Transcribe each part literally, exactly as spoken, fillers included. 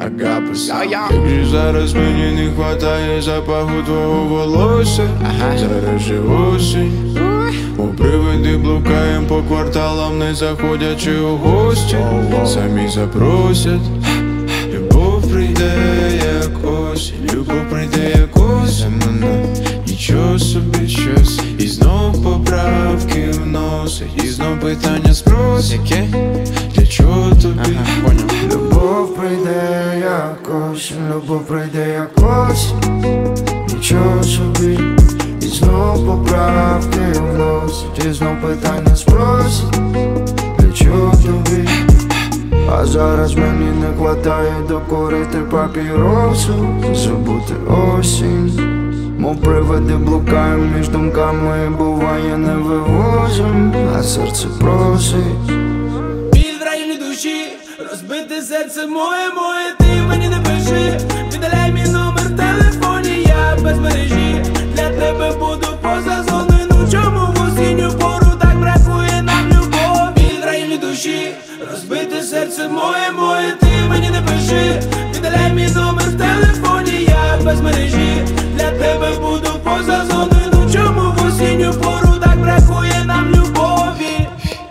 Агапес. Як же зараз мені не хватає запаху твого волосся. Зараз же осінь, у привиди блукаєм по кварталам, не заходячи у гості. Самі запросять. Любов прийде як осінь, любов прийде як осінь. Нічого собі щось. І знов поправки вносить, і знов питання спросить. Для чого тобі? Ага, понял. Любов прийде як осінь, любов прийде як осінь. Нічого собі. І знов поправки вносить, і знов питання спросить. Для чого тобі? А зараз мені не хватає докурити папіросу, забути осінь. Мов привиди блукаєм між думками, буває не вивозим, а серце просить. Біль в районі душі, розбите серце моє, моє, ти мені не пиши. Віддаляй мій номер в телефоні, я без мережі. Для тебе буду поза зоною, ну чому в осінню пору так бракує нам любові? Біль в районі душі, розбите серце моє, моє, ти мені не пиши. Віддаляй мій номер в телефоні, я без мережі. Для тебе буду поза зоною, ну чому в осінню пору так бракує нам любові?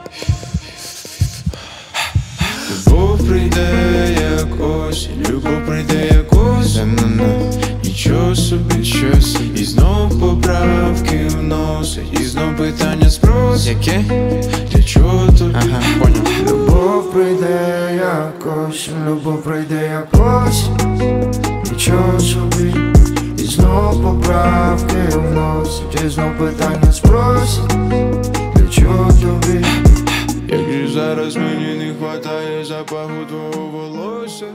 Любов прийде як осінь, любов прийде як осінь. Нічого собі щось. І знов поправки вносить, і знов питання спросить. Яке? Для чого тобі? Ага, понял. Любов прийде як осінь, любов прийде як осінь. Нічого собі. І знов поправки вносить, і знов питання спросить. Для чого тобі? Як же зараз мені не хватає запаху твого волосся.